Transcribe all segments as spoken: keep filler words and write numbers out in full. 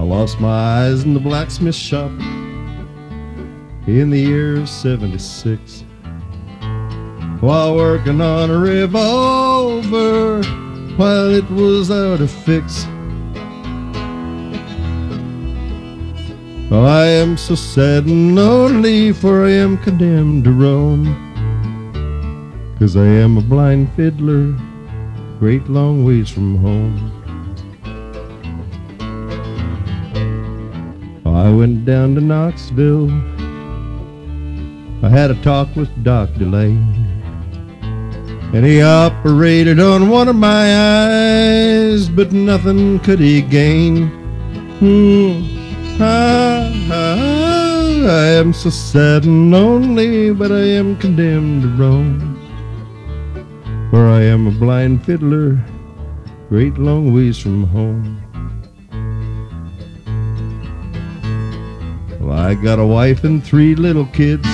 lost my eyes in the blacksmith shop in the year of seventy-six, while working on a revolver while it was out of fix. Oh, I am so sad and lonely, for I am condemned to roam, 'cause I am a blind fiddler, great long ways from home. I went down to Knoxville, I had a talk with Doc DeLay, and he operated on one of my eyes, but nothing could he gain. Hmm. Ah, ah, I am so sad and lonely, but I am condemned to roam, for I am a blind fiddler, great long ways from home. Well, I got a wife and three little kids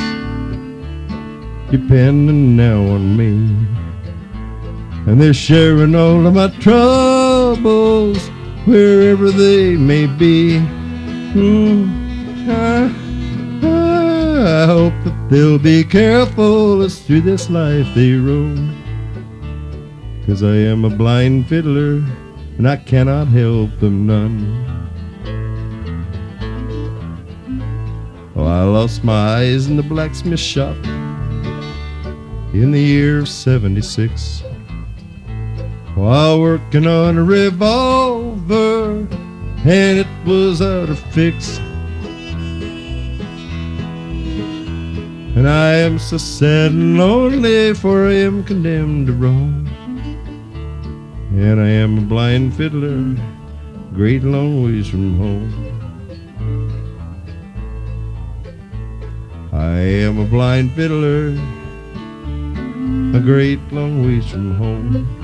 depending now on me, and they're sharing all of my troubles wherever they may be. Hmm. Ah, ah, I hope that they'll be careful as through this life they roam, 'cause I am a blind fiddler and I cannot help them none. Oh, I lost my eyes in the blacksmith shop in the year of seventy-six, while working on a revolver, and it was out of fix. And I am so sad and lonely, for I am condemned to roam, and I am a blind fiddler, great long ways from home. I am a blind fiddler, a great long ways from home.